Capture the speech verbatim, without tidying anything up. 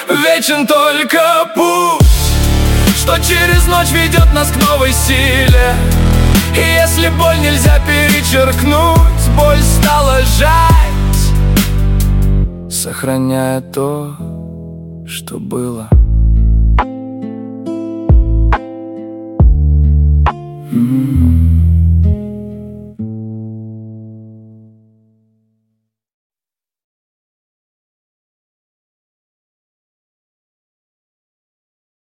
Вечен только путь, что через ночь ведет нас к новой силе. И если боль нельзя перечеркнуть, боль стала жать, сохраняя то, что было. Mm-hmm.